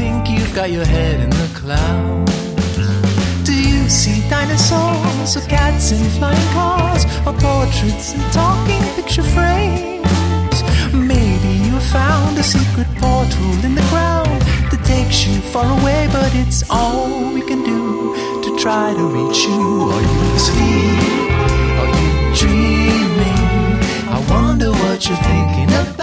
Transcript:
think you've got your head in the clouds? Do you see dinosaurs, or cats in flying cars, or portraits and talking picture frames? Maybe you found a secret portal in the ground that takes you far away, but it's all we can do to try to reach you. Are you asleep? Are you dreaming? I wonder what you're thinking about.